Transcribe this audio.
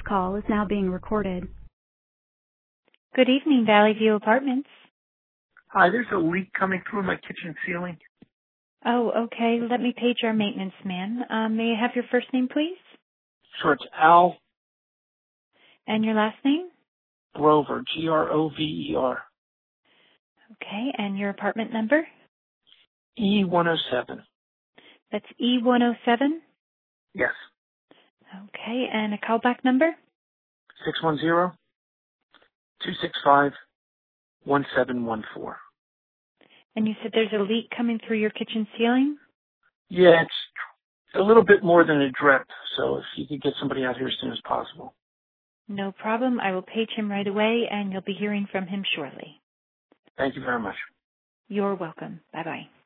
call is now being recorded. Good evening, Valley View Apartments. Hi, there's a leak coming through my kitchen ceiling. Oh, okay. Let me page our maintenance man. May I have your first name, please? Sure, it's Al And your last name? Grover, Grover. Okay, and your apartment number? E107. That's E107? Yes. Okay, and a callback number? 610-265-1714. And you said there's a leak coming through your kitchen ceiling? Yeah, it's a little bit more than a drip, so if you could get somebody out here as soon as possible. No problem. I will page him right away, and you'll be hearing from him shortly. Thank you very much. You're welcome. Bye-bye.